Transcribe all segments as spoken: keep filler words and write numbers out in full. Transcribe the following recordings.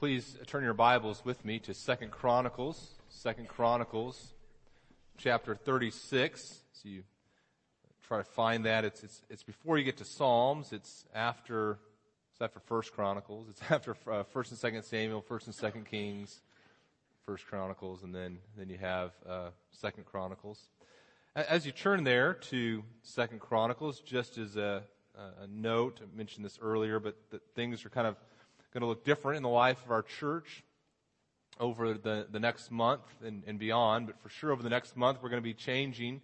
Please turn your Bibles with me to Second Chronicles, Second Chronicles, chapter thirty-six. So you try to find that. It's it's it's before you get to Psalms. It's after it's after First Chronicles. It's after uh, First and Second Samuel, First and Second Kings, First Chronicles, and then then you have uh, Second Chronicles. As you turn there to Second Chronicles, just as a, a note, I mentioned this earlier, but that things are kind of going to look different in the life of our church over the, the next month and, and beyond. But for sure, over the next month, we're going to be changing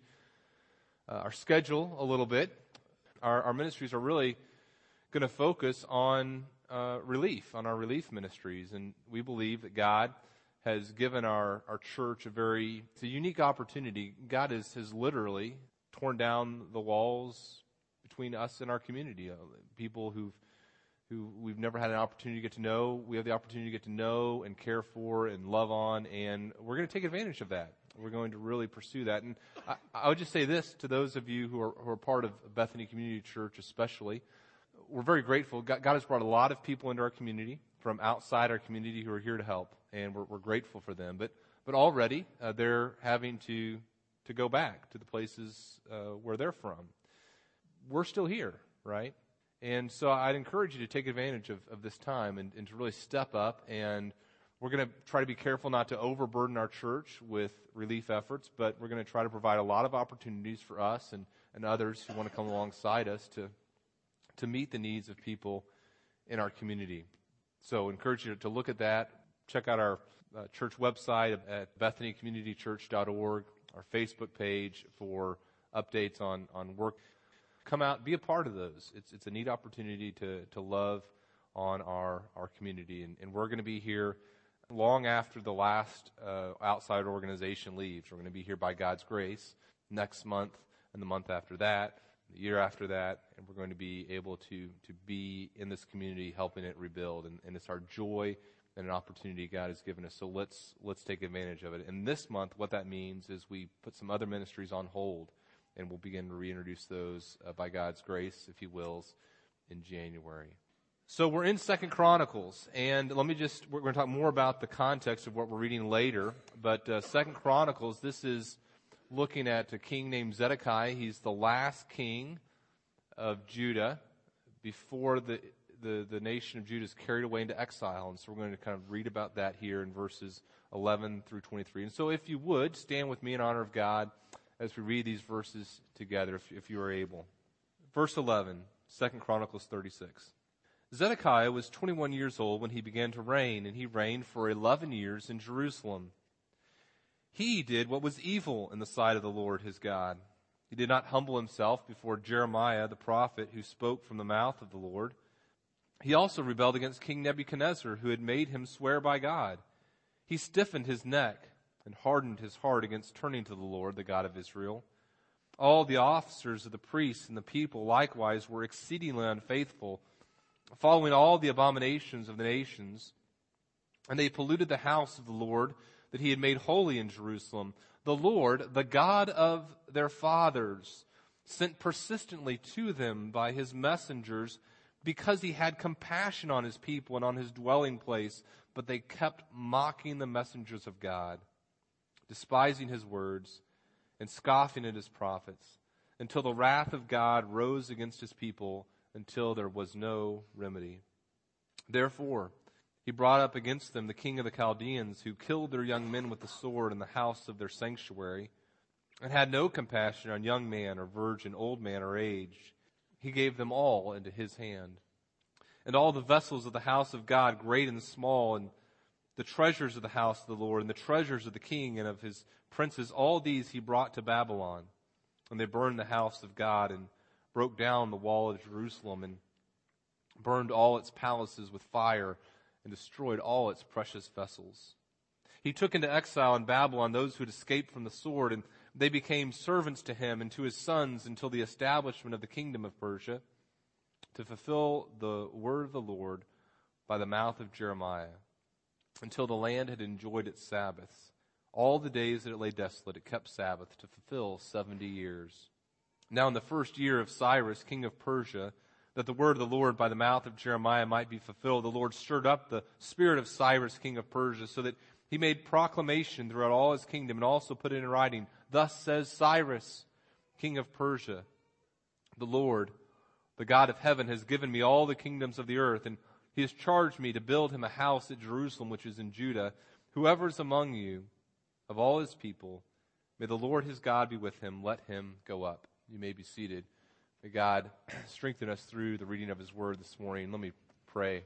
uh, our schedule a little bit. Our, our ministries are really going to focus on uh, relief, on our relief ministries. And we believe that God has given our, our church a very it's a unique opportunity. God has, has literally torn down the walls between us and our community. Uh, people who've who we've never had an opportunity to get to know. We have the opportunity to get to know and care for and love on, and we're going to take advantage of that. We're going to really pursue that. And I, I would just say this to those of you who are, who are part of Bethany Community Church especially. We're very grateful. God, God has brought a lot of people into our community from outside our community who are here to help, and we're, we're grateful for them. But but already uh, they're having to, to go back to the places uh, where they're from. We're still here, right? And so I'd encourage you to take advantage of, of this time and, and to really step up. And we're going to try to be careful not to overburden our church with relief efforts, but we're going to try to provide a lot of opportunities for us and, and others who want to come alongside us to, to meet the needs of people in our community. So I encourage you to look at that. Check out our uh, church website at bethany community church dot org, our Facebook page for updates on, on work. Come out, be a part of those. It's it's a neat opportunity to to love on our our community, and, and we're going to be here long after the last uh, outside organization leaves. We're going to be here by God's grace next month, and the month after that, the year after that, and we're going to be able to to be in this community, helping it rebuild. And, and it's our joy and an opportunity God has given us. So let's let's take advantage of it. And this month, what that means is we put some other ministries on hold. And we'll begin to reintroduce those uh, by God's grace, if He wills, in January. So we're in Second Chronicles, and let me just, we're going to talk more about the context of what we're reading later. But uh, Second Chronicles, this is looking at a king named Zedekiah. He's the last king of Judah before the, the, the nation of Judah is carried away into exile. And so we're going to kind of read about that here in verses eleven through twenty-three. And so if you would, stand with me in honor of God as we read these verses together, if, if you are able. Verse eleven, Second Chronicles thirty-six. Zedekiah was twenty-one years old when he began to reign, and he reigned for eleven years in Jerusalem. He did what was evil in the sight of the Lord his God. He did not humble himself before Jeremiah the prophet, who spoke from the mouth of the Lord. He also rebelled against King Nebuchadnezzar, who had made him swear by God. He stiffened his neck and hardened his heart against turning to the Lord, the God of Israel. All the officers of the priests and the people likewise were exceedingly unfaithful, following all the abominations of the nations. And they polluted the house of the Lord that he had made holy in Jerusalem. The Lord, the God of their fathers, sent persistently to them by his messengers, because he had compassion on his people and on his dwelling place, but they kept mocking the messengers of God, despising his words and scoffing at his prophets, until the wrath of God rose against his people, until there was no remedy. Therefore, he brought up against them the king of the Chaldeans, who killed their young men with the sword in the house of their sanctuary, and had no compassion on young man or virgin, old man or aged. He gave them all into his hand. And all the vessels of the house of God, great and small, and the treasures of the house of the Lord, and the treasures of the king and of his princes, all these he brought to Babylon. And they burned the house of God, and broke down the wall of Jerusalem, and burned all its palaces with fire, and destroyed all its precious vessels. He took into exile in Babylon those who had escaped from the sword, and they became servants to him and to his sons until the establishment of the kingdom of Persia, to fulfill the word of the Lord by the mouth of Jeremiah, until the land had enjoyed its Sabbaths. All the days that it lay desolate, it kept Sabbath to fulfill seventy years. Now in the first year of Cyrus, king of Persia, that the word of the Lord by the mouth of Jeremiah might be fulfilled, the Lord stirred up the spirit of Cyrus, king of Persia, so that he made proclamation throughout all his kingdom and also put it in writing. Thus says Cyrus, king of Persia, the Lord, the God of heaven, has given me all the kingdoms of the earth, and he has charged me to build him a house at Jerusalem, which is in Judah. Whoever is among you, of all his people, may the Lord his God be with him. Let him go up. You may be seated. May God strengthen us through the reading of his word this morning. Let me pray.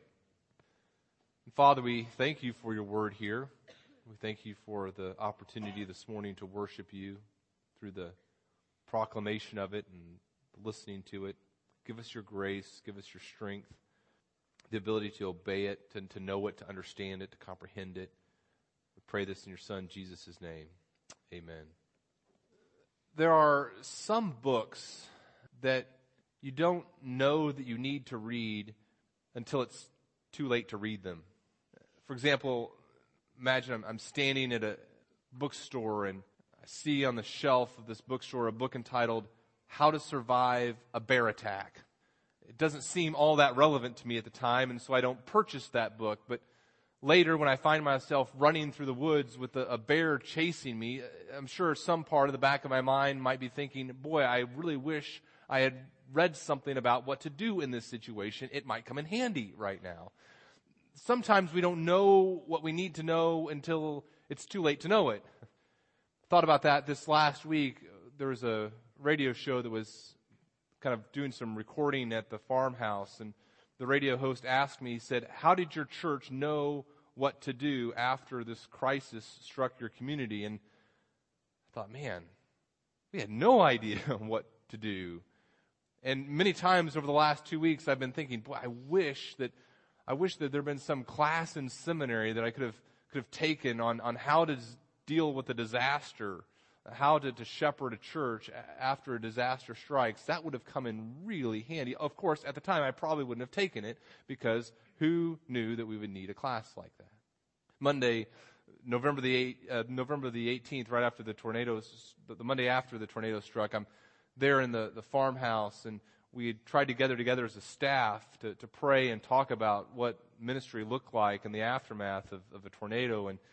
And Father, we thank you for your word here. We thank you for the opportunity this morning to worship you through the proclamation of it and listening to it. Give us your grace. Give us your strength, the ability to obey it, to, to know it, to understand it, to comprehend it. We pray this in your Son, Jesus' name. Amen. There are some books that you don't know that you need to read until it's too late to read them. For example, imagine I'm, I'm standing at a bookstore and I see on the shelf of this bookstore a book entitled How to Survive a Bear Attack. It doesn't seem all that relevant to me at the time, and so I don't purchase that book. But later, when I find myself running through the woods with a, a bear chasing me, I'm sure some part of the back of my mind might be thinking, boy, I really wish I had read something about what to do in this situation. It might come in handy right now. Sometimes we don't know what we need to know until it's too late to know it. Thought about that this last week. There was a radio show that was kind of doing some recording at the farmhouse, and the radio host asked me, he said, how did your church know what to do after this crisis struck your community? And I thought, man, we had no idea what to do. And many times over the last two weeks, I've been thinking, boy, I wish that I wish that there had been some class in seminary that I could have could have taken on, on how to deal with a disaster, how to, to shepherd a church after a disaster strikes. That would have come in really handy. Of course, at the time, I probably wouldn't have taken it because who knew that we would need a class like that? Monday, November the eighth, uh, November the eighteenth, right after the tornadoes, the, the Monday after the tornado struck, I'm there in the, the farmhouse, and we had tried to gather together as a staff to, to pray and talk about what ministry looked like in the aftermath of, of a tornado. And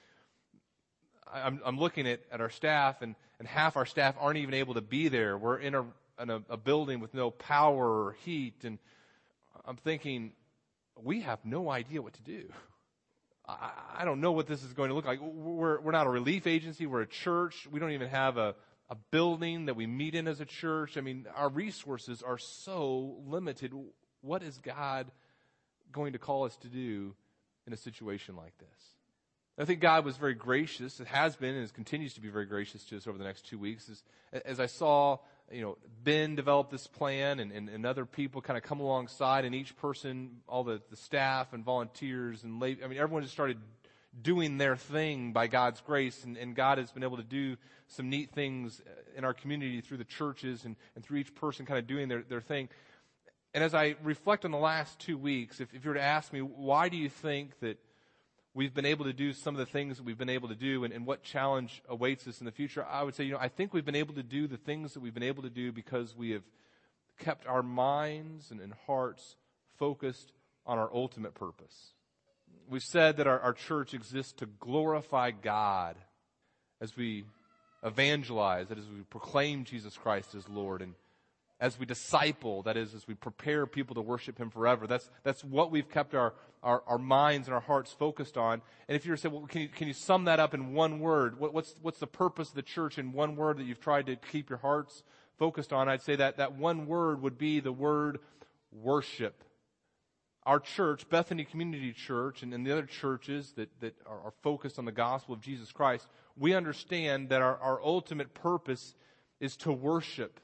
I'm, I'm looking at, at our staff, and, and half our staff aren't even able to be there. We're in a, in a, a building with no power or heat, and I'm thinking, we have no idea what to do. I, I don't know what this is going to look like. We're, we're not a relief agency. We're a church. We don't even have a, a building that we meet in as a church. I mean, our resources are so limited. What is God going to call us to do in a situation like this? I think God was very gracious. It has been and continues to be very gracious to us over the next two weeks. As, as I saw, you know, Ben develop this plan and, and, and other people kind of come alongside, and each person, all the, the staff and volunteers and lay, I mean, everyone just started doing their thing by God's grace, and, and God has been able to do some neat things in our community through the churches and, and through each person kind of doing their, their thing. And as I reflect on the last two weeks, if, if you were to ask me, why do you think that we've been able to do some of the things that we've been able to do, and, and what challenge awaits us in the future, I would say, you know, I think we've been able to do the things that we've been able to do because we have kept our minds and, and hearts focused on our ultimate purpose. We've said that our, our church exists to glorify God as we evangelize, that is, as we proclaim Jesus Christ as Lord, and as we disciple, that is, as we prepare people to worship Him forever. That's that's what we've kept our, our, our minds and our hearts focused on. And if you were to say, well, can you, can you sum that up in one word? What, what's what's the purpose of the church in one word that you've tried to keep your hearts focused on? I'd say that that one word would be the word worship. Our church, Bethany Community Church, and, and the other churches that, that are, are focused on the gospel of Jesus Christ, we understand that our, our ultimate purpose is to worship.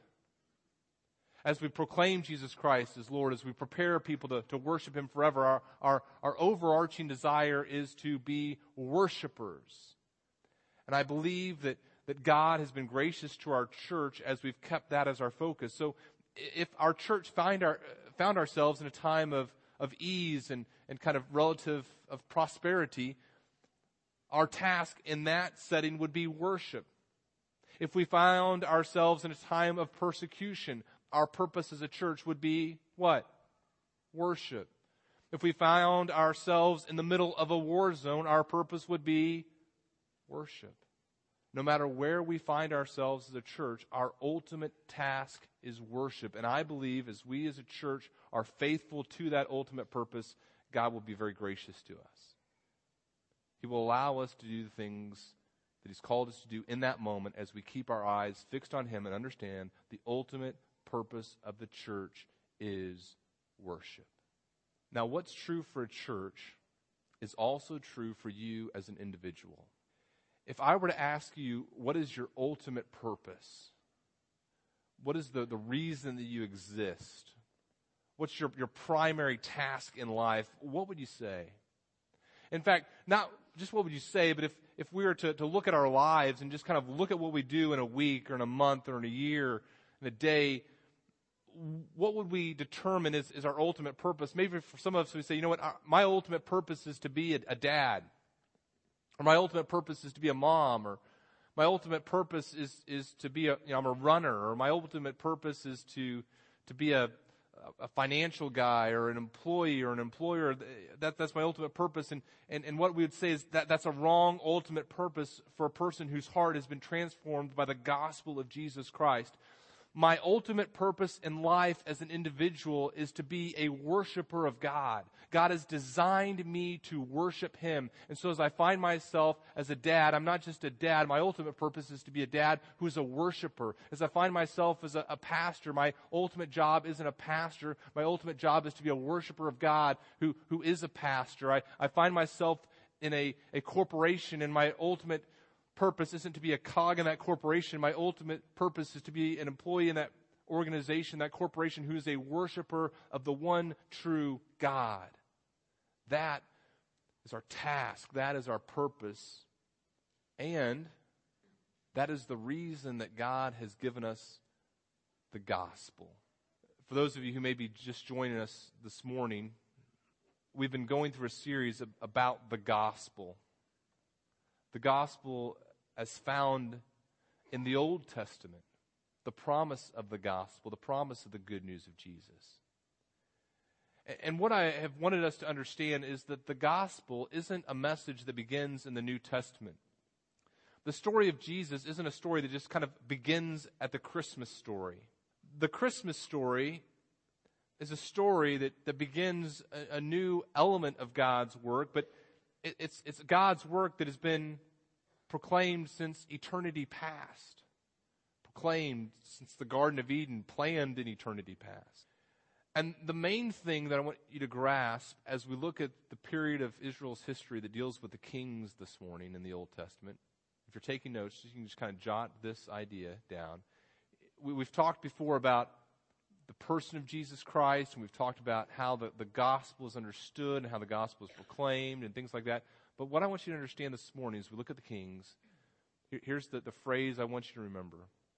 As we proclaim Jesus Christ as Lord, as we prepare people to, to worship Him forever, our, our, our overarching desire is to be worshipers. And I believe that, that God has been gracious to our church as we've kept that as our focus. So if our church find our, found ourselves in a time of of ease and, and kind of relative of prosperity, our task in that setting would be worship. If we found ourselves in a time of persecution, our purpose as a church would be what? worship. If we found ourselves in the middle of a war zone, our purpose would be worship. No matter where we find ourselves as a church, our ultimate task is worship. And I believe as we as a church are faithful to that ultimate purpose, God will be very gracious to us. He will allow us to do the things that He's called us to do in that moment as we keep our eyes fixed on Him and understand the ultimate purpose of the church is worship. Now, what's true for a church is also true for you as an individual. If I were to ask you, what is your ultimate purpose? What is the, the reason that you exist? What's your, your primary task in life? What would you say? In fact, not just what would you say, but if, if we were to, to look at our lives and just kind of look at what we do in a week or in a month or in a year, in a day, what would we determine is, is our ultimate purpose? Maybe for some of us, we say, you know what, our, my ultimate purpose is to be a, a dad. Or my ultimate purpose is to be a mom, or my ultimate purpose is, is to be a, you know, I'm a runner, or my ultimate purpose is to, to be a, a financial guy, or an employee, or an employer. That, that's my ultimate purpose. And, and, and what we would say is that that's a wrong ultimate purpose for a person whose heart has been transformed by the gospel of Jesus Christ. My ultimate purpose in life as an individual is to be a worshiper of God. God has designed me to worship Him. And so as I find myself as a dad, I'm not just a dad. My ultimate purpose is to be a dad who's a worshiper. As I find myself as a, a pastor, my ultimate job isn't a pastor. My ultimate job is to be a worshiper of God who, who is a pastor. I, I find myself in a, a corporation, and my ultimate purpose isn't to be a cog in that corporation. My ultimate purpose is to be an employee in that organization, that corporation, who is a worshiper of the one true God. That is our task. That is our purpose. And that is the reason that God has given us the gospel. For those of you who may be just joining us this morning, we've been going through a series about the gospel. The gospel as found in the Old Testament, the promise of the gospel, the promise of the good news of Jesus. And what I have wanted us to understand is that the gospel isn't a message that begins in the New Testament. The story of Jesus isn't a story that just kind of begins at the Christmas story. The Christmas story is a story that, that begins a, a new element of God's work, but it, it's, it's God's work that has been proclaimed since eternity past. Proclaimed since the Garden of Eden, planned in eternity past. And the main thing that I want you to grasp as we look at the period of Israel's history that deals with the kings this morning in the Old Testament, if you're taking notes, you can just kind of jot this idea down. We, we've talked before about the person of Jesus Christ, and we've talked about how the, the gospel is understood and how the gospel is proclaimed and things like that. But what I want you to understand this morning as we look at the kings, here, here's the, the phrase I want you to remember.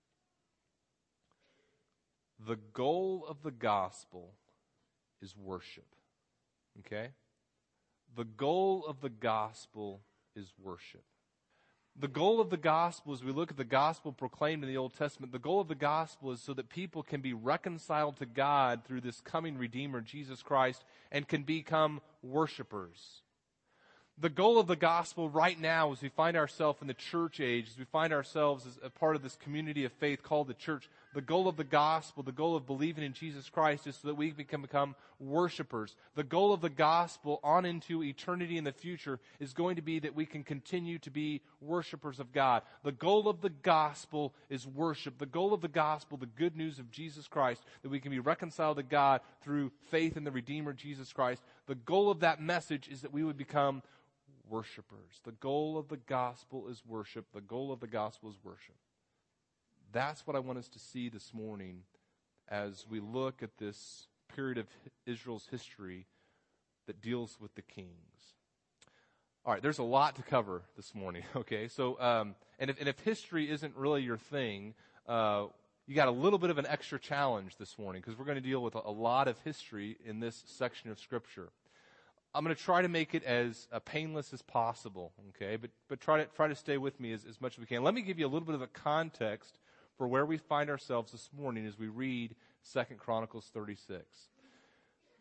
The goal of the gospel is worship. Okay? The goal of the gospel is worship. The goal of the gospel, as we look at the gospel proclaimed in the Old Testament, the goal of the gospel is so that people can be reconciled to God through this coming Redeemer, Jesus Christ, and can become worshipers. The goal of the gospel right now, as we find ourselves in the church age, as we find ourselves as a part of this community of faith called the church, the goal of the gospel, the goal of believing in Jesus Christ is so that we can become worshipers. The goal of the gospel on into eternity in the future is going to be that we can continue to be worshipers of God. The goal of the gospel is worship. The goal of the gospel, the good news of Jesus Christ, that we can be reconciled to God through faith in the Redeemer, Jesus Christ. The goal of that message is that we would become worshipers. The goal of the gospel is worship. The goal of the gospel is worship. That's what I want us to see this morning as we look at this period of Israel's history that deals with the kings. All right, there's a lot to cover this morning, okay? So, um, and, if, and if history isn't really your thing, uh, you got a little bit of an extra challenge this morning because we're going to deal with a, a lot of history in this section of Scripture. I'm going to try to make it as uh, painless as possible, okay? But but try to try to stay with me as, as much as we can. Let me give you a little bit of a context for where we find ourselves this morning as we read Second Chronicles thirty-six.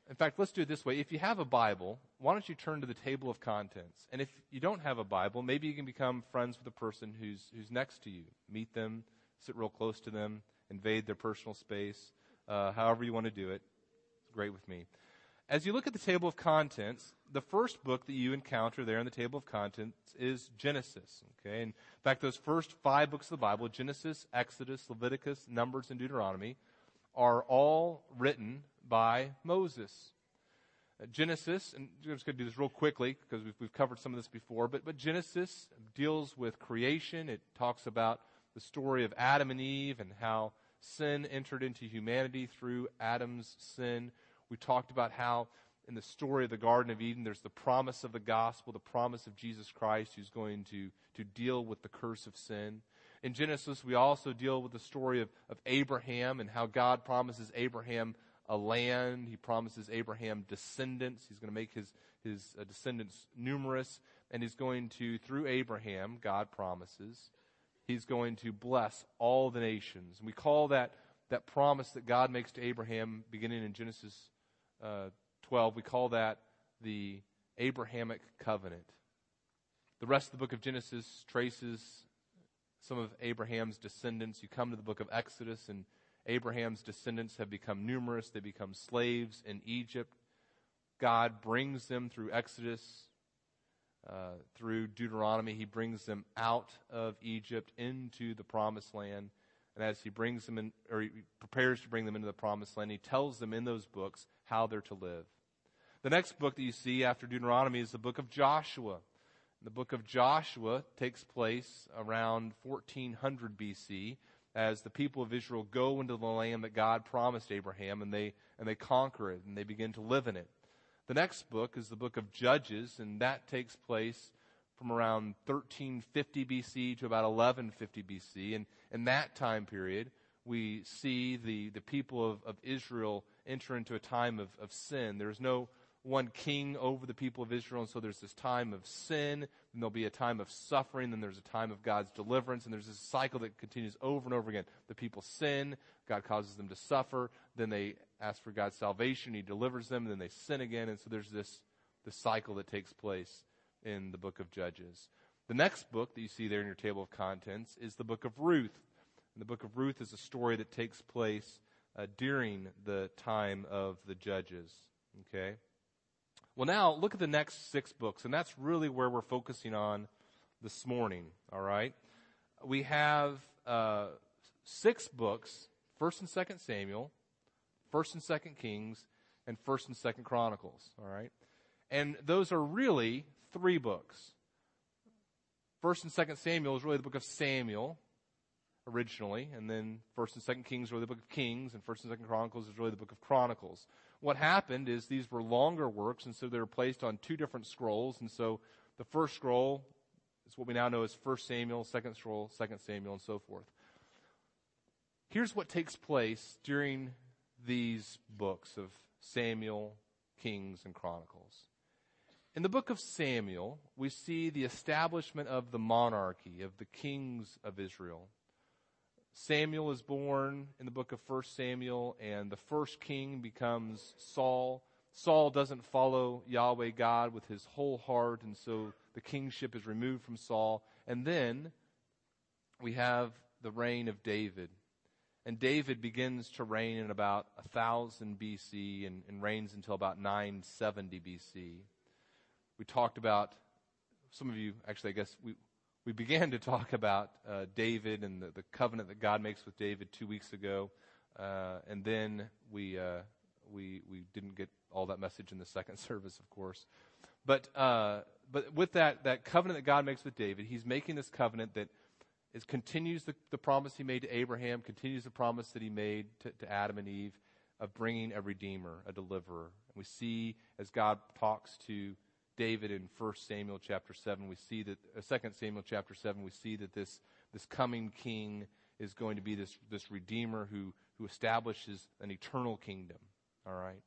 In fact, let's do it this way. If you have a Bible, why don't you turn to the table of contents? And if you don't have a Bible, maybe you can become friends with the person who's who's next to you. Meet them, sit real close to them, invade their personal space, uh, however you want to do it. It's great with me. As you look at the table of contents, the first book that you encounter there in the table of contents is Genesis. Okay, and in fact, those first five books of the Bible, Genesis, Exodus, Leviticus, Numbers, and Deuteronomy, are all written by Moses. Uh, Genesis, and I'm just going to do this real quickly because we've, we've covered some of this before, but, but Genesis deals with creation. It talks about the story of Adam and Eve and how sin entered into humanity through Adam's sin. We talked about how in the story of the Garden of Eden, there's the promise of the gospel, the promise of Jesus Christ who's going to, to deal with the curse of sin. In Genesis, we also deal with the story of, of Abraham and how God promises Abraham a land. He promises Abraham descendants. He's going to make his, his uh, descendants numerous. And he's going to, through Abraham, God promises, he's going to bless all the nations. And we call that, that promise that God makes to Abraham, beginning in Genesis uh, twelve, we call that the Abrahamic covenant. The rest of the book of Genesis traces some of Abraham's descendants. You come to the book of Exodus, and Abraham's descendants have become numerous. They become slaves in Egypt. God brings them through Exodus, uh, through Deuteronomy. He brings them out of Egypt into the promised land. And as he brings them in, or he prepares to bring them into the promised land, he tells them in those books how they're to live. The next book that you see after Deuteronomy is the book of Joshua. The book of Joshua takes place around fourteen hundred B C as the people of Israel go into the land that God promised Abraham, and they and they conquer it, and they begin to live in it. The next book is the book of Judges, and that takes place from around thirteen fifty B C to about eleven fifty B C. And in that time period, we see the, the people of, of Israel enter into a time of, of sin. There's no one king over the people of Israel, and so there's this time of sin, and there'll be a time of suffering, then there's a time of God's deliverance, and there's this cycle that continues over and over again. The people sin, God causes them to suffer, then they ask for God's salvation, He delivers them, and then they sin again, and so there's this, this cycle that takes place in the book of Judges. The next book that you see there in your table of contents is the book of Ruth. And the book of Ruth is a story that takes place uh, during the time of the Judges. Okay? Well, now look at the next six books, and that's really where we're focusing on this morning. All right? We have uh, six books: First and Second Samuel, First and Second Kings, and First and Second Chronicles. All right? And those are really three books. First and Second Samuel is really the book of Samuel originally, and then First and Second Kings are really the book of Kings, and First and Second Chronicles is really the book of Chronicles. What happened is these were longer works, and so they were placed on two different scrolls. And so the first scroll is what we now know as First Samuel, second scroll, Second Samuel, and so forth. Here's what takes place during these books of Samuel, Kings, and Chronicles. In the book of Samuel, we see the establishment of the monarchy, of the kings of Israel. Samuel is born in the book of First Samuel, and the first king becomes Saul. Saul doesn't follow Yahweh God with his whole heart, and so the kingship is removed from Saul. And then we have the reign of David. And David begins to reign in about one thousand B C and, and reigns until about nine seventy B C. We talked about, some of you, actually, I guess we we began to talk about uh, David and the, the covenant that God makes with David two weeks ago, uh, and then we uh, we we didn't get all that message in the second service, of course. But uh, but with that that covenant that God makes with David, He's making this covenant that is continues the, the promise He made to Abraham, continues the promise that He made to, to Adam and Eve of bringing a redeemer, a deliverer. And we see as God talks to David in First Samuel chapter seven, we see that uh, Second Samuel chapter seven, we see that this this coming king is going to be this this redeemer who who establishes an eternal kingdom. All right.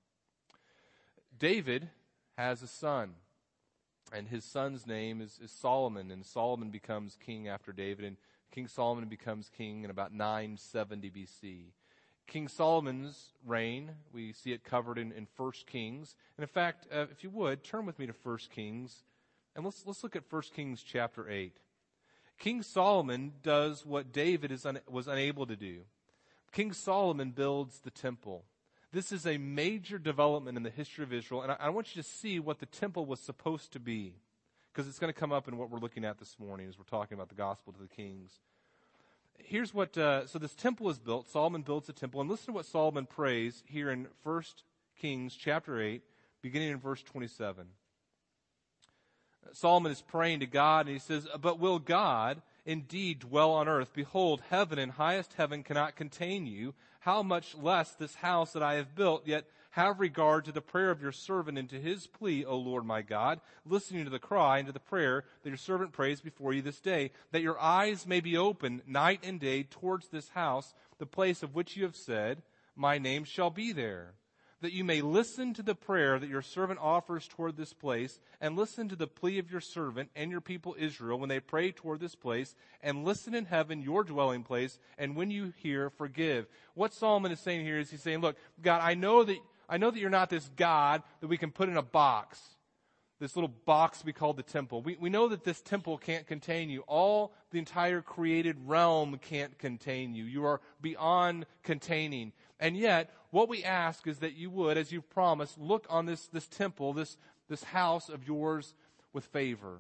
David has a son, and his son's name is, is Solomon, and Solomon becomes king after David, and King Solomon becomes king in about nine seventy B C. King Solomon's reign, we see it covered in, in First Kings. And in fact, uh, if you would, turn with me to First Kings, and let's let's look at First Kings chapter eight. King Solomon does what David is un, was unable to do. King Solomon builds the temple. This is a major development in the history of Israel, and I, I want you to see what the temple was supposed to be, because it's going to come up in what we're looking at this morning as we're talking about the gospel to the kings. Here's what, uh, so this temple is built. Solomon builds a temple. And listen to what Solomon prays here in First Kings chapter eight, beginning in verse twenty-seven. Solomon is praying to God, and he says, "But will God indeed dwell on earth? Behold, heaven and highest heaven cannot contain you. How much less this house that I have built? Yet have regard to the prayer of your servant and to his plea, O Lord my God, listening to the cry and to the prayer that your servant prays before you this day, that your eyes may be open night and day towards this house, the place of which you have said, my name shall be there. That you may listen to the prayer that your servant offers toward this place, and listen to the plea of your servant and your people Israel when they pray toward this place, and listen in heaven, your dwelling place, and when you hear, forgive." What Solomon is saying here is he's saying, look, God, I know that I know that you're not this God that we can put in a box, this little box we call the temple. We, we know that this temple can't contain you. All the entire created realm can't contain you. You are beyond containing. And yet, what we ask is that you would, as you've promised, look on this, this temple, this, this house of yours with favor.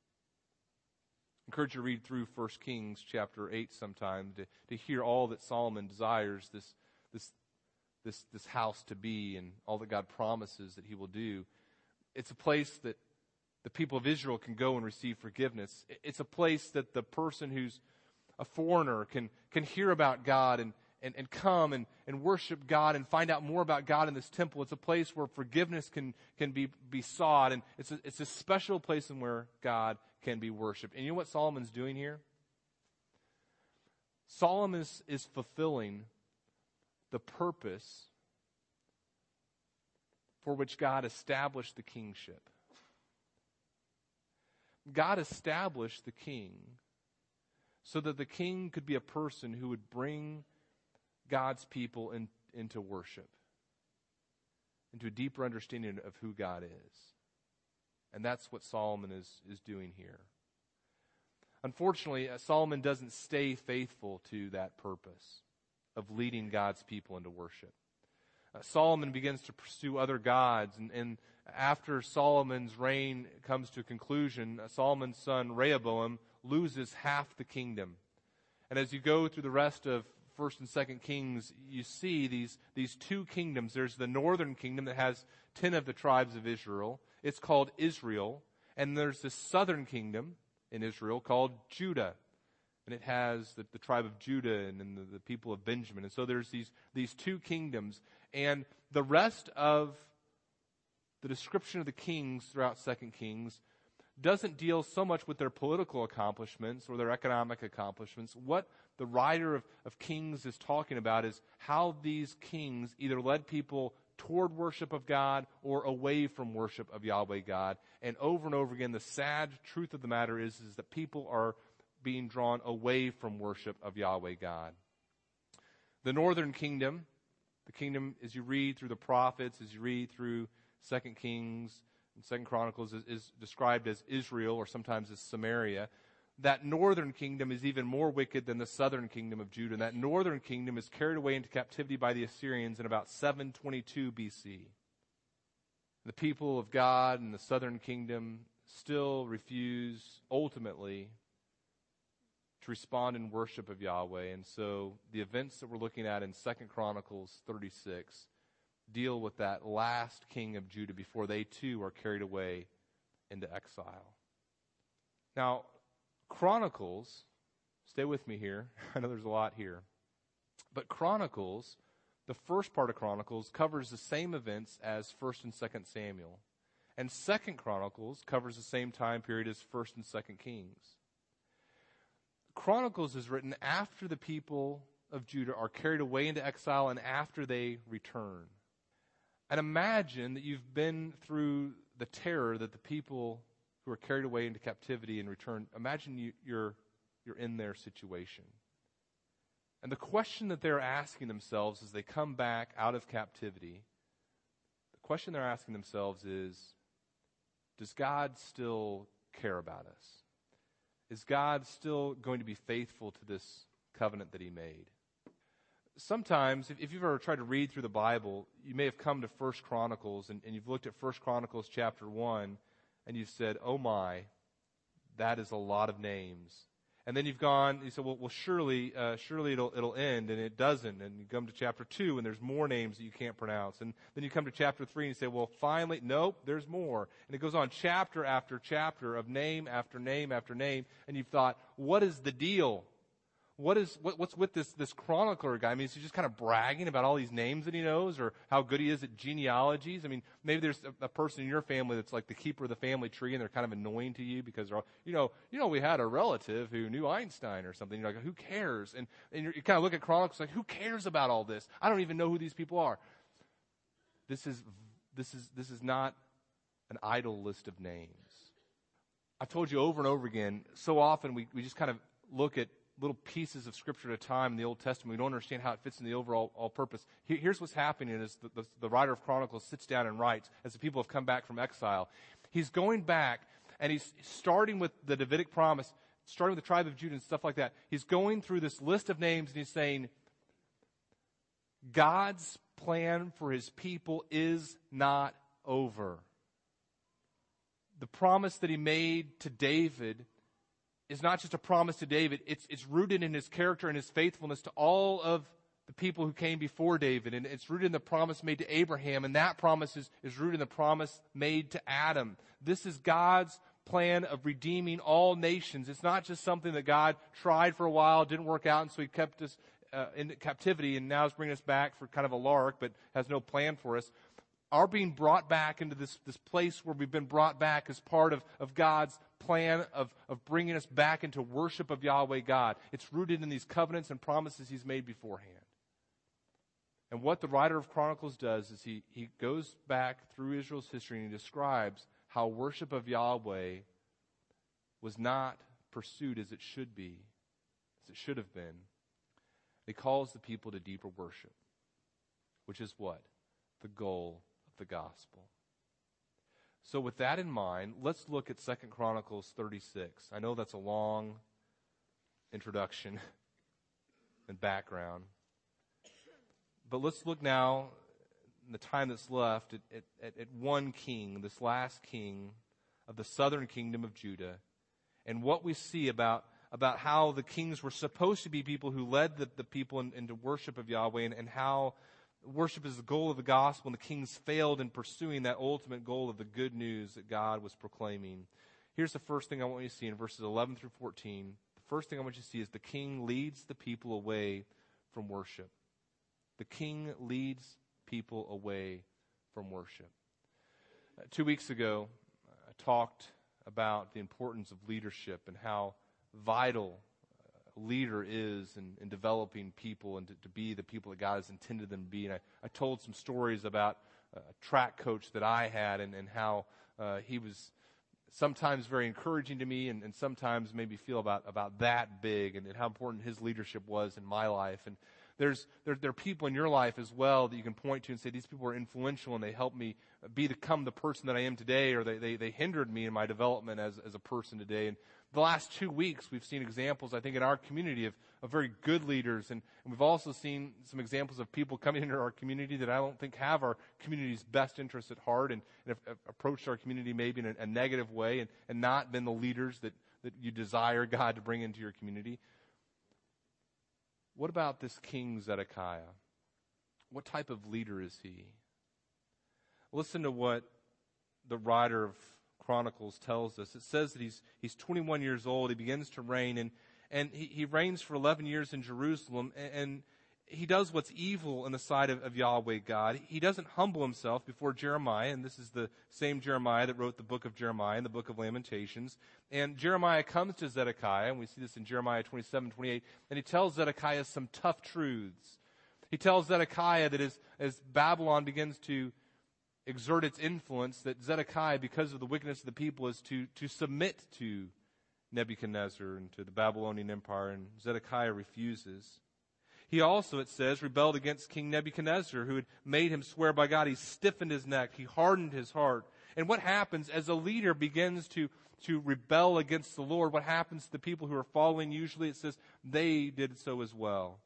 I encourage you to read through First Kings chapter eight sometime to, to hear all that Solomon desires this, this, this, this house to be and all that God promises that he will do. It's a place that the people of Israel can go and receive forgiveness. It's a place that the person who's a foreigner can, can hear about God and And, and come and, and worship God and find out more about God in this temple. It's a place where forgiveness can, can be, be sought. And it's a, it's a special place in where God can be worshiped. And you know what Solomon's doing here? Solomon is, is fulfilling the purpose for which God established the kingship. God established the king so that the king could be a person who would bring God's people in, into worship, into a deeper understanding of who God is. And that's what Solomon is, is doing here. Unfortunately, uh, Solomon doesn't stay faithful to that purpose of leading God's people into worship. Uh, Solomon begins to pursue other gods, and, and after Solomon's reign comes to a conclusion, uh, Solomon's son Rehoboam loses half the kingdom. And as you go through the rest of First and Second Kings, you see these, these two kingdoms. There's the northern kingdom that has ten of the tribes of Israel. It's called Israel. And there's the southern kingdom in Israel called Judah. And it has the, the tribe of Judah and, and the, the people of Benjamin. And so there's these, these two kingdoms. And the rest of the description of the kings throughout Second Kings doesn't deal so much with their political accomplishments or their economic accomplishments. What the writer of, of Kings is talking about is how these kings either led people toward worship of God or away from worship of Yahweh God. And over and over again, the sad truth of the matter is, is that people are being drawn away from worship of Yahweh God. The northern kingdom, the kingdom as you read through the prophets, as you read through Second Kings and Second Chronicles, is, is described as Israel or sometimes as Samaria. That northern kingdom is even more wicked than the southern kingdom of Judah. And that northern kingdom is carried away into captivity by the Assyrians in about seven twenty-two B C. The people of God in the southern kingdom still refuse, ultimately, to respond in worship of Yahweh. And so the events that we're looking at in Second Chronicles thirty-six deal with that last king of Judah before they too are carried away into exile. Now, Chronicles, stay with me here. I know there's a lot here. But Chronicles, the first part of Chronicles, covers the same events as First and Second Samuel. And Second Chronicles covers the same time period as First and Second Kings. Chronicles is written after the people of Judah are carried away into exile and after they return. And imagine that you've been through the terror that the people who are carried away into captivity and return, imagine you, you're, you're in their situation. And the question that they're asking themselves as they come back out of captivity, the question they're asking themselves is, does God still care about us? Is God still going to be faithful to this covenant that he made? Sometimes, if, if you've ever tried to read through the Bible, you may have come to First Chronicles, and, and you've looked at First Chronicles chapter one, and you've said, oh my, that is a lot of names. And then you've gone, you said, well, well surely, uh, surely it'll, it'll end, and it doesn't. And you come to chapter two, and there's more names that you can't pronounce. And then you come to chapter three, and you say, well, finally, nope, there's more. And it goes on chapter after chapter of name after name after name, and you've thought, what is the deal? What is what, what's with this this chronicler guy? I mean, is he just kind of bragging about all these names that he knows, or how good he is at genealogies? I mean, maybe there's a, a person in your family that's like the keeper of the family tree, and they're kind of annoying to you because they're all, you know, you know, we had a relative who knew Einstein or something. You're like, who cares? And and you're, you kind of look at Chronicles like, who cares about all this? I don't even know who these people are. This is this is this is not an idle list of names. I've told you over and over again. So often we we just kind of look at little pieces of Scripture at a time in the Old Testament. We don't understand how it fits in the overall all purpose. Here, here's what's happening is the, the, the writer of Chronicles sits down and writes as the people have come back from exile. He's going back, and he's starting with the Davidic promise, starting with the tribe of Judah and stuff like that. He's going through this list of names, and he's saying, God's plan for his people is not over. The promise that he made to David is not just a promise to David. It's, it's rooted in his character and his faithfulness to all of the people who came before David. And it's rooted in the promise made to Abraham. And that promise is, is rooted in the promise made to Adam. This is God's plan of redeeming all nations. It's not just something that God tried for a while, didn't work out, and so he kept us uh, in captivity, and now is bringing us back for kind of a lark, but has no plan for us. Our being brought back into this, this place where we've been brought back is part of, of God's plan of, of bringing us back into worship of Yahweh God. It's rooted in these covenants and promises he's made beforehand. And what the writer of Chronicles does is he, he goes back through Israel's history and he describes how worship of Yahweh was not pursued as it should be, as it should have been. He calls the people to deeper worship, which is what? The goal the gospel. So with that in mind, let's look at Second Chronicles thirty-six. I know that's a long introduction and background. But let's look now, in the time that's left, at, at, at one king, this last king of the southern kingdom of Judah, and what we see about, about how the kings were supposed to be people who led the, the people in, into worship of Yahweh, and, and how worship is the goal of the gospel, and the kings failed in pursuing that ultimate goal of the good news that God was proclaiming. Here's the first thing I want you to see in verses eleven through fourteen. The first thing I want you to see is the king leads the people away from worship. The king leads people away from worship. Uh, two weeks ago, I talked about the importance of leadership and how vital leader is in, in developing people and to, to be the people that God has intended them to be. And I, I told some stories about a track coach that I had and, and how uh, he was sometimes very encouraging to me and, and sometimes made me feel about, about that big and, and how important his leadership was in my life. And there's there, there are people in your life as well that you can point to and say, these people are influential and they helped me be become the person that I am today, or they, they, they hindered me in my development as, as a person today. And the last two weeks, we've seen examples, I think, in our community of, of very good leaders. And, and we've also seen some examples of people coming into our community that I don't think have our community's best interests at heart and, and have, have approached our community maybe in a, a negative way and, and not been the leaders that, that you desire God to bring into your community. What about this King Zedekiah? What type of leader is he? Listen to what the writer of Chronicles tells us. It says that he's he's twenty-one years old. He begins to reign, and and he, he reigns for eleven years in Jerusalem, and, and he does what's evil in the sight of, of Yahweh God. He doesn't humble himself before Jeremiah, and this is the same Jeremiah that wrote the book of Jeremiah and the book of Lamentations. And Jeremiah comes to Zedekiah, and we see this in Jeremiah twenty-seven, twenty-eight, and he tells Zedekiah some tough truths. He tells Zedekiah that as, as Babylon begins to exert its influence, that Zedekiah, because of the wickedness of the people, is to, to submit to Nebuchadnezzar and to the Babylonian Empire, and Zedekiah refuses. He also, it says, rebelled against King Nebuchadnezzar, who had made him swear by God. He stiffened his neck. He hardened his heart. And what happens as a leader begins to, to rebel against the Lord? What happens to the people who are following? Usually it says they did so as well.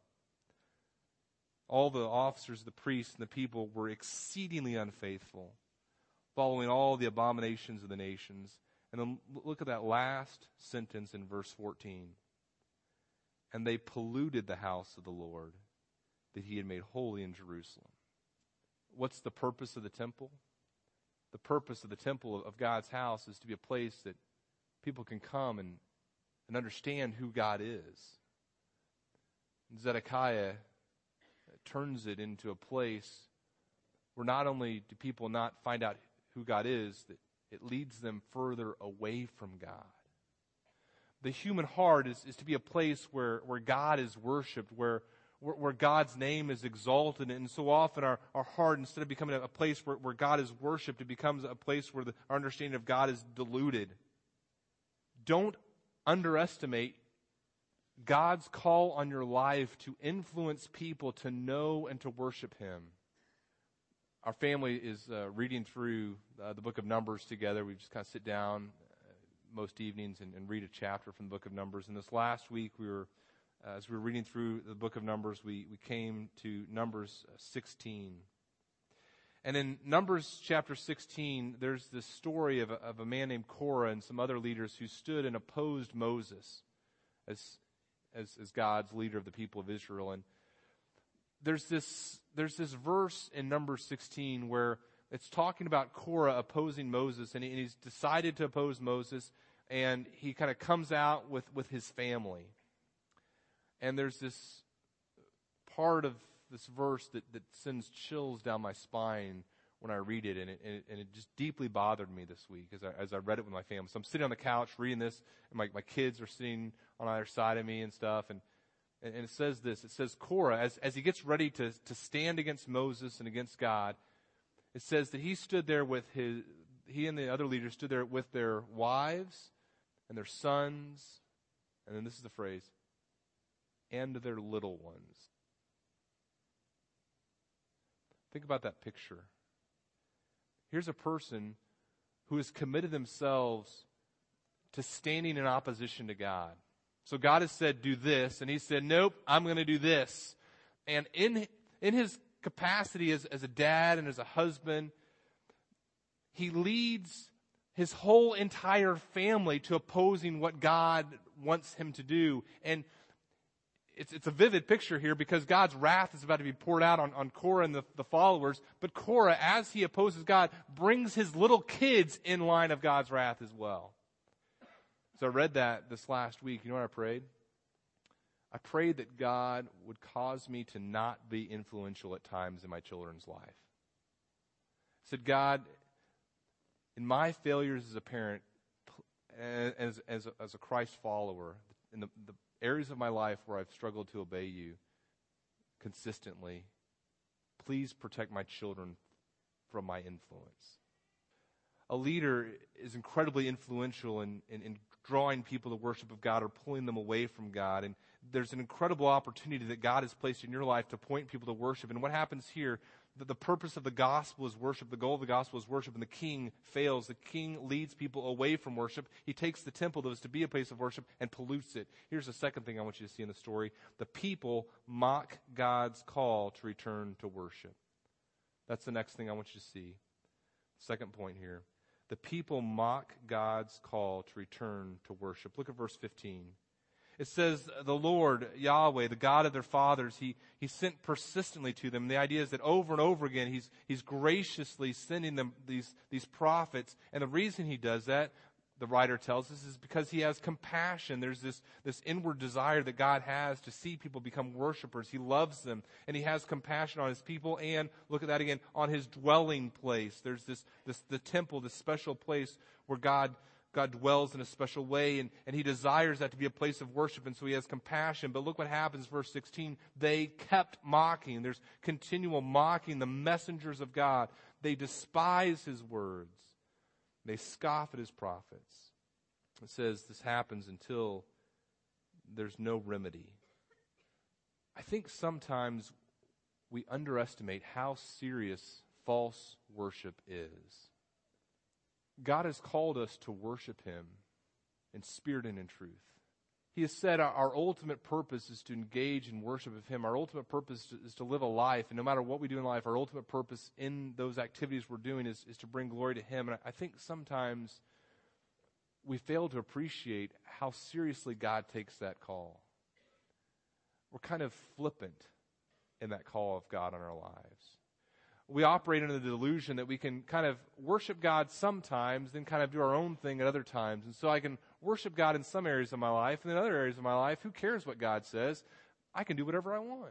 All the officers, the priests, and the people were exceedingly unfaithful, following all the abominations of the nations. And then look at that last sentence in verse fourteen. And they polluted the house of the Lord that he had made holy in Jerusalem. What's the purpose of the temple? The purpose of the temple of God's house is to be a place that people can come and, and understand who God is. And Zedekiah turns it into a place where not only do people not find out who God is, that it leads them further away from God. The human heart is, is to be a place where, where God is worshipped, where, where, where God's name is exalted. And so often our, our heart, instead of becoming a, a place where, where God is worshipped, it becomes a place where the, our understanding of God is diluted. Don't underestimate God's call on your life to influence people to know and to worship Him. Our family is uh, reading through uh, the book of Numbers together. We just kind of sit down most evenings and, and read a chapter from the book of Numbers. And this last week, we were, uh, as we were reading through the book of Numbers, we, we came to Numbers sixteen. And in Numbers chapter sixteen, there's this story of a, of a man named Korah and some other leaders who stood and opposed Moses as, as, as God's leader of the people of Israel. And there's this, there's this verse in Numbers sixteen where it's talking about Korah opposing Moses, and, he, and he's decided to oppose Moses, and he kind of comes out with, with his family. And there's this part of this verse that, that sends chills down my spine when I read it, and it, and it, and it just deeply bothered me this week as I, as I read it with my family. So I'm sitting on the couch reading this, and my, my kids are sitting on either side of me and stuff, and, and it says this. It says Korah, as, as he gets ready to, to stand against Moses and against God, it says that he stood there with his, he and the other leaders stood there with their wives and their sons, and then this is the phrase, and their little ones. Think about that picture. Here's a person who has committed themselves to standing in opposition to God. So God has said, do this, and he said, nope, I'm going to do this. And in, in his capacity as, as a dad and as a husband, he leads his whole entire family to opposing what God wants him to do. And it's, it's a vivid picture here because God's wrath is about to be poured out on, on Korah and the, the followers. But Korah, as he opposes God, brings his little kids in line of God's wrath as well. So I read that this last week. You know what I prayed? I prayed that God would cause me to not be influential at times in my children's life. I said, God, in my failures as a parent, as, as, a, as a Christ follower, in the, the areas of my life where I've struggled to obey you consistently, please protect my children from my influence. A leader is incredibly influential in, in, in drawing people to worship of God or pulling them away from God. And there's an incredible opportunity that God has placed in your life to point people to worship. And what happens here, that the purpose of the gospel is worship. The goal of the gospel is worship. And the king fails. The king leads people away from worship. He takes the temple that was to be a place of worship and pollutes it. Here's the second thing I want you to see in the story. The people mock God's call to return to worship. That's the next thing I want you to see. Second point here. The people mock God's call to return to worship. Look at verse fifteen. It says, the Lord, Yahweh, the God of their fathers, he, he sent persistently to them. The idea is that over and over again, he's, he's graciously sending them these, these prophets. And the reason he does that, the writer tells us, is because he has compassion. There's this, this inward desire that God has to see people become worshipers. He loves them, and he has compassion on his people. And look at that again, on his dwelling place. There's this, this the temple, this special place where God God dwells in a special way, and, and he desires that to be a place of worship, and so he has compassion. But look what happens, verse sixteen. They kept mocking. There's continual mocking the messengers of God. They despise his words. They scoff at his prophets. It says this happens until there's no remedy. I think sometimes we underestimate how serious false worship is. God has called us to worship him in spirit and in truth. He has said our, our ultimate purpose is to engage in worship of him. Our ultimate purpose is to, is to live a life, and no matter what we do in life, our ultimate purpose in those activities we're doing is, is to bring glory to him. And I, I think sometimes we fail to appreciate how seriously God takes that call. We're kind of flippant in that call of God on our lives. We operate under the delusion that we can kind of worship God sometimes, then kind of do our own thing at other times. And so I can worship God in some areas of my life, and in other areas of my life, who cares what God says? I can do whatever I want.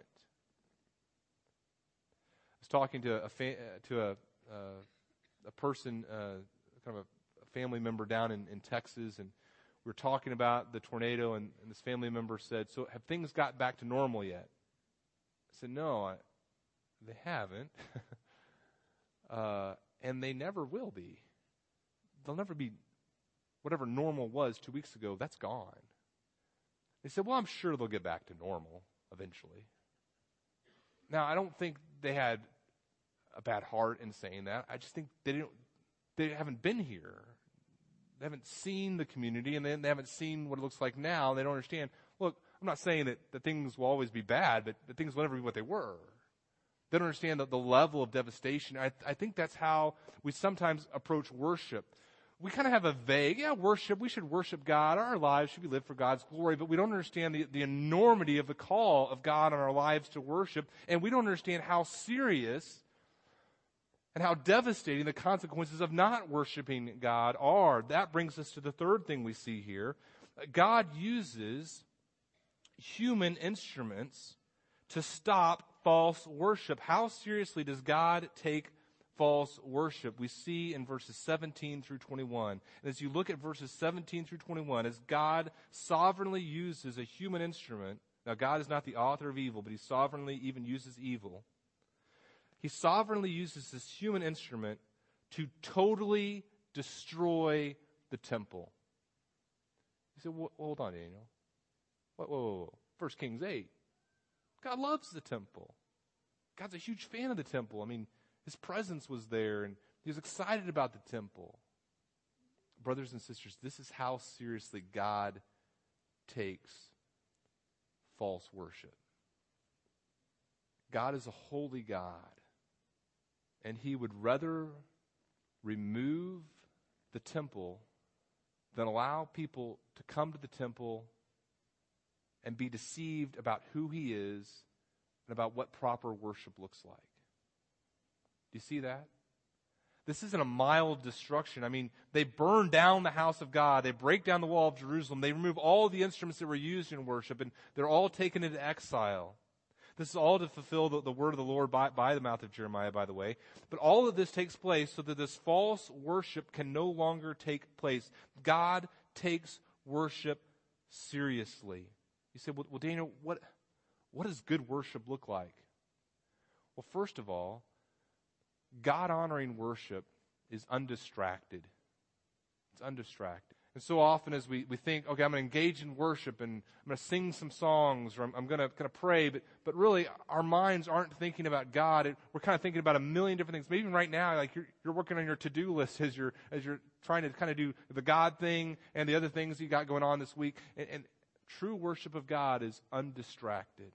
I was talking to a fa- to a uh, a person, uh, kind of a family member down in, in Texas, and we were talking about the tornado, and, and this family member said, "So have things got back to normal yet?" I said, "No, I, they haven't." Uh, and they never will be. They'll never be, whatever normal was two weeks ago, that's gone. They said, well, I'm sure they'll get back to normal eventually. Now, I don't think they had a bad heart in saying that. I just think they didn't, they haven't been here. They haven't seen the community, and then they haven't seen what it looks like now. They don't understand. Look, I'm not saying that, that things will always be bad, but that things will never be what they were. They don't understand the, the level of devastation. I, I think that's how we sometimes approach worship. We kind of have a vague, yeah, worship, we should worship God. Our lives should be lived for God's glory, but we don't understand the, the enormity of the call of God on our lives to worship, and we don't understand how serious and how devastating the consequences of not worshiping God are. That brings us to the third thing we see here. God uses human instruments to stop false worship. How seriously does God take false worship? We see in verses seventeen through twenty-one. And as you look at verses seventeen through twenty-one, as God sovereignly uses a human instrument, now God is not the author of evil, but he sovereignly even uses evil. He sovereignly uses this human instrument to totally destroy the temple. You say, well, hold on, Daniel. Whoa, whoa, whoa. First Kings eight. God loves the temple. God's a huge fan of the temple. I mean, his presence was there, and he was excited about the temple. Brothers and sisters, this is how seriously God takes false worship. God is a holy God, and he would rather remove the temple than allow people to come to the temple and be deceived about who he is and about what proper worship looks like. Do you see that? This isn't a mild destruction. I mean, they burn down the house of God. They break down the wall of Jerusalem. They remove all the instruments that were used in worship, and they're all taken into exile. This is all to fulfill the, the word of the Lord by, by the mouth of Jeremiah, by the way. But all of this takes place so that this false worship can no longer take place. God takes worship seriously. You say, well, well Daniel, what, what does good worship look like? Well, first of all, God-honoring worship is undistracted. It's undistracted. And so often as we, we think, okay, I'm going to engage in worship and I'm going to sing some songs or I'm, I'm going to kind of pray, but, but really our minds aren't thinking about God. It, we're kind of thinking about a million different things. Maybe even right now, like you're, you're working on your to-do list as you're, as you're trying to kind of do the God thing and the other things you got going on this week. And, and true worship of God is undistracted.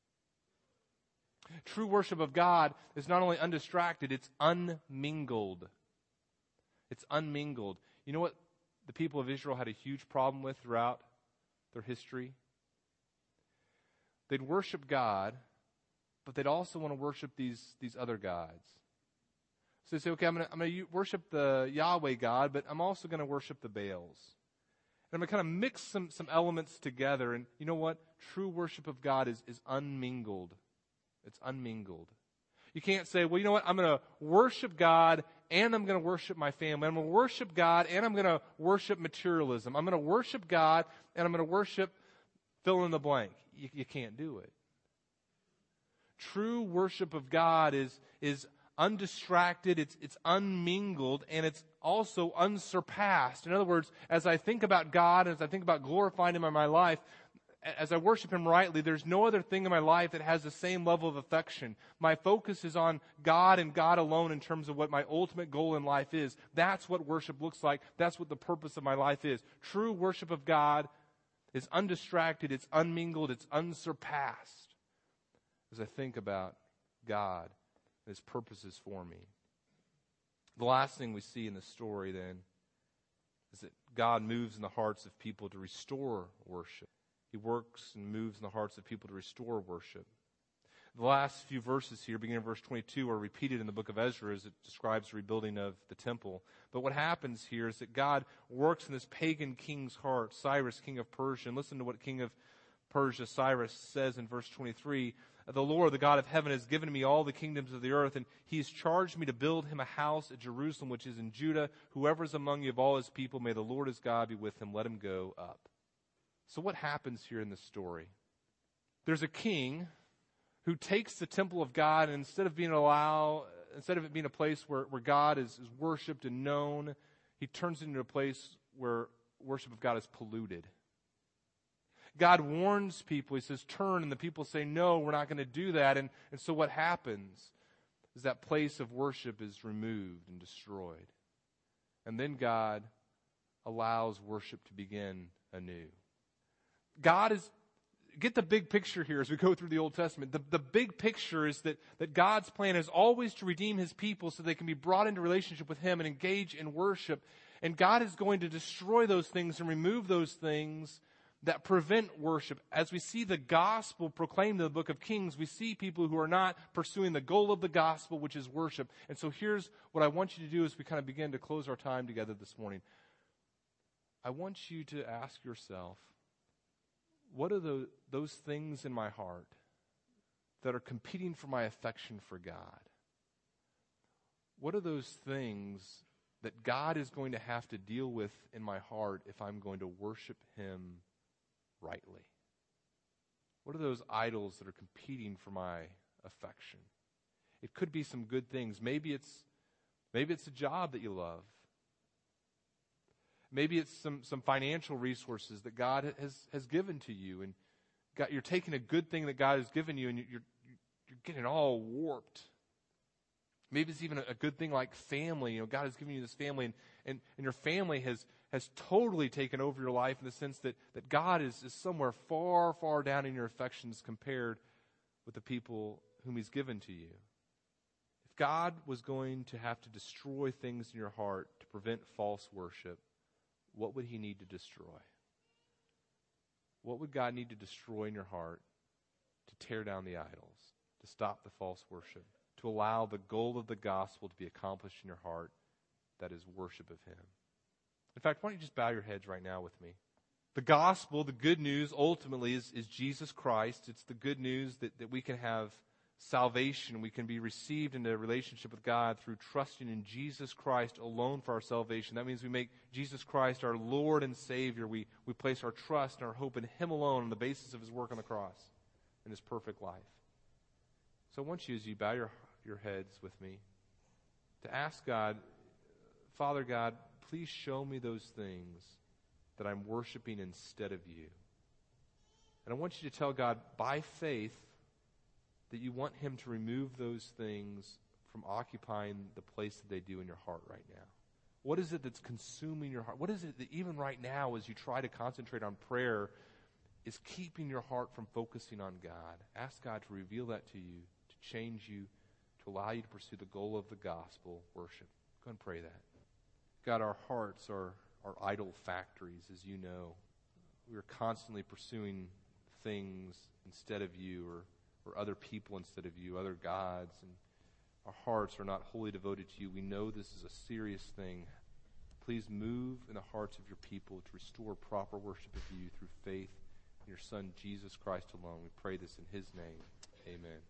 True worship of God is not only undistracted, it's unmingled. It's unmingled. You know what the people of Israel had a huge problem with throughout their history? They'd worship God, but they'd also want to worship these, these other gods. So they say, okay, I'm going to I'm going to worship the Yahweh God, but I'm also going to worship the Baals. And I'm going to kind of mix some, some elements together. And you know what? True worship of God is, is unmingled. It's unmingled. You can't say, well, you know what? I'm going to worship God and I'm going to worship my family. I'm going to worship God and I'm going to worship materialism. I'm going to worship God and I'm going to worship fill in the blank. You, you can't do it. True worship of God is, is undistracted, it's, it's unmingled, and it's also unsurpassed. In other words, as I think about God, as I think about glorifying Him in my life, as I worship Him rightly, there's no other thing in my life that has the same level of affection. My focus is on God and God alone in terms of what my ultimate goal in life is. That's what worship looks like. That's what the purpose of my life is. True worship of God is undistracted, it's unmingled, it's unsurpassed as I think about God and His purposes for me. The last thing we see in the story then is that God moves in the hearts of people to restore worship. He works and moves in the hearts of people to restore worship. The last few verses here, beginning in verse twenty-two, are repeated in the book of Ezra as it describes the rebuilding of the temple. But what happens here is that God works in this pagan king's heart, Cyrus, king of Persia. And listen to what king of Persia, Cyrus, says in verse twenty-three. The Lord, the God of heaven, has given me all the kingdoms of the earth, and He has charged me to build Him a house at Jerusalem, which is in Judah. Whoever is among you of all His people, may the Lord His God be with him. Let him go up. So what happens here in this story? There's a king who takes the temple of God, and instead of being allow, instead of it being a place where, where God is, is worshipped and known, he turns it into a place where worship of God is polluted. God warns people. He says, turn, and the people say, no, we're not going to do that. And, and so what happens is that place of worship is removed and destroyed. And then God allows worship to begin anew. God is, get the big picture here as we go through the Old Testament. The, the big picture is that, that God's plan is always to redeem His people so they can be brought into relationship with Him and engage in worship. And God is going to destroy those things and remove those things that prevent worship. As we see the gospel proclaimed in the book of Kings, we see people who are not pursuing the goal of the gospel, which is worship. And so here's what I want you to do as we kind of begin to close our time together this morning. I want you to ask yourself, what are the, those things in my heart that are competing for my affection for God? What are those things that God is going to have to deal with in my heart if I'm going to worship Him rightly? What are those idols that are competing for my affection? It could be some good things. Maybe it's maybe it's a job that you love. Maybe it's some, some financial resources that God has, has given to you, and God, you're taking a good thing that God has given you and you're you're getting it all warped. Maybe it's even a, a good thing like family. You know, God has given you this family, and, and, and your family has has totally taken over your life in the sense that, that God is, is somewhere far, far down in your affections compared with the people whom He's given to you. If God was going to have to destroy things in your heart to prevent false worship, what would He need to destroy? What would God need to destroy in your heart to tear down the idols, to stop the false worship, to allow the goal of the gospel to be accomplished in your heart, that is worship of Him? In fact, why don't you just bow your heads right now with me? The gospel, the good news, ultimately is, is Jesus Christ. It's the good news that, that we can have salvation. We can be received into a relationship with God through trusting in Jesus Christ alone for our salvation. That means we make Jesus Christ our Lord and Savior. We, we place our trust and our hope in Him alone on the basis of His work on the cross and His perfect life. So I want you, as you bow your, your heads with me, to ask God, Father God, please show me those things that I'm worshiping instead of You. And I want you to tell God by faith that you want Him to remove those things from occupying the place that they do in your heart right now. What is it that's consuming your heart? What is it that even right now, as you try to concentrate on prayer, is keeping your heart from focusing on God? Ask God to reveal that to you, to change you, to allow you to pursue the goal of the gospel, worship. Go and pray that. God, our hearts are, are idol factories, as You know. We are constantly pursuing things instead of You, or, or other people instead of You, other gods, and our hearts are not wholly devoted to You. We know this is a serious thing. Please move in the hearts of Your people to restore proper worship of You through faith in Your Son, Jesus Christ alone. We pray this in His name. Amen.